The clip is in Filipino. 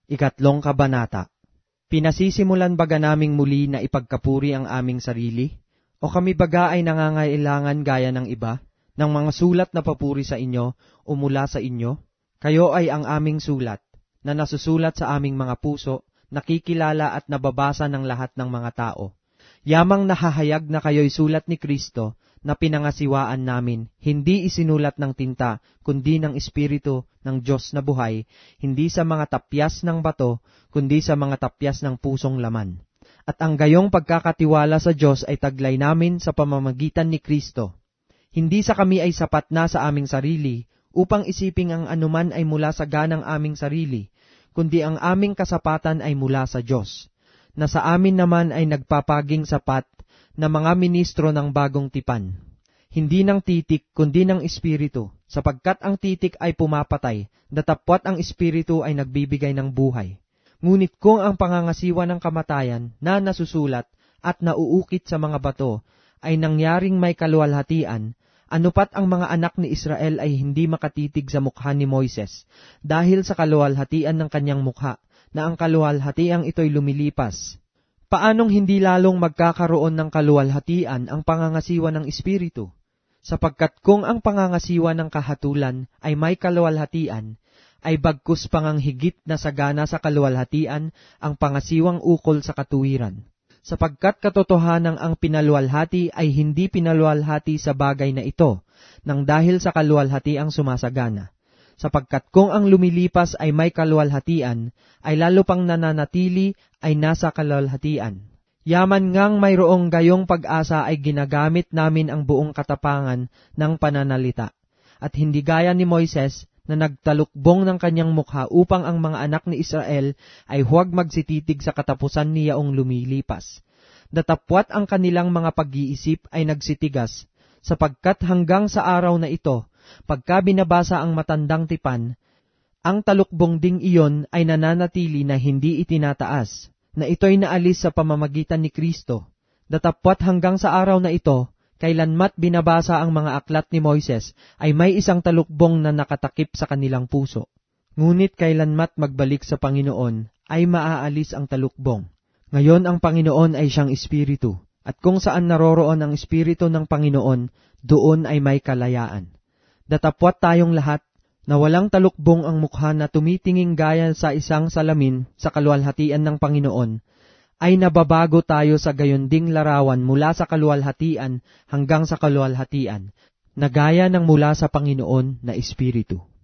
Ikatlong Kabanata. Pinasisimulan baga naming muli na ipagkapuri ang aming sarili? O kami baga ay nangangailangan gaya ng iba, ng mga sulat na papuri sa inyo o mula sa inyo? Kayo ay ang aming sulat, na nasusulat sa aming mga puso, nakikilala at nababasa ng lahat ng mga tao. Yamang nahahayag na kayo'y sulat ni Kristo, na pinangasiwaan namin, hindi isinulat ng tinta, kundi ng Espiritu ng Diyos na buhay, hindi sa mga tapyas ng bato, kundi sa mga tapyas ng pusong laman. At ang gayong pagkakatiwala sa Diyos ay taglay namin sa pamamagitan ni Kristo. Hindi sa kami ay sapat na sa aming sarili, upang isiping ang anuman ay mula sa ganang aming sarili, kundi ang aming kasapatan ay mula sa Diyos, na sa amin naman ay nagpapaging sapat na mga ministro ng bagong tipan. Hindi ng titik, kundi ng Espiritu, sapagkat ang titik ay pumapatay, datapwat ang Espiritu ay nagbibigay ng buhay. Ngunit kung ang pangangasiwa ng kamatayan na nasusulat at nauukit sa mga bato ay nangyaring may kaluwalhatian, anupat ang mga anak ni Israel ay hindi makatitig sa mukha ni Moises, dahil sa kaluwalhatian ng kanyang mukha, na ang kaluwalhatiang ito'y lumilipas. Paanong hindi lalong magkakaroon ng kaluwalhatian ang pangangasiwa ng Espiritu? Sapagkat kung ang pangangasiwa ng kahatulan ay may kaluwalhatian, ay bagkus pangang higit na sagana sa kaluwalhatian ang pangasiwang ukol sa katuwiran. Sapagkat katotohanang ang pinaluwalhati ay hindi pinaluwalhati sa bagay na ito, nang dahil sa kaluwalhatiang sumasagana. Sapagkat kung ang lumilipas ay may kaluwalhatian, ay lalo pang nananatili ay nasa kaluwalhatian. Yaman ngang mayroong gayong pag-asa ay ginagamit namin ang buong katapangan ng pananalita. At hindi gaya ni Moises na nagtalukbong ng kanyang mukha upang ang mga anak ni Israel ay huwag magsititig sa katapusan niyaong lumilipas. Datapwat ang kanilang mga pag-iisip ay nagsitigas, sapagkat hanggang sa araw na ito, pagka binabasa ang matandang tipan, ang talukbong ding iyon ay nananatili na hindi itinataas, na ito'y naalis sa pamamagitan ni Kristo. Datapwat hanggang sa araw na ito, kailanmat binabasa ang mga aklat ni Moises, ay may isang talukbong na nakatakip sa kanilang puso. Ngunit kailanmat magbalik sa Panginoon, ay maaalis ang talukbong. Ngayon ang Panginoon ay siyang Espiritu, at kung saan naroroon ang Espiritu ng Panginoon, doon ay may kalayaan. Datapwat tayong lahat, na walang talukbong ang mukha na tumitinging gaya sa isang salamin sa kaluwalhatian ng Panginoon, ay nababago tayo sa gayunding larawan mula sa kaluwalhatian hanggang sa kaluwalhatian, na gaya ng mula sa Panginoon na Espiritu.